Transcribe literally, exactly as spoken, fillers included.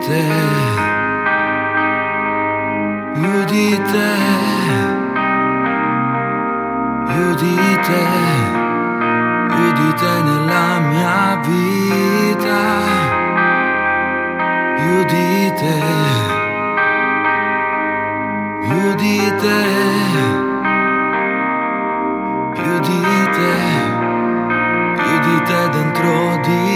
te, più di te, più di te, più di te nella mia vita, più di te, più di te, più di te, più di te dentro di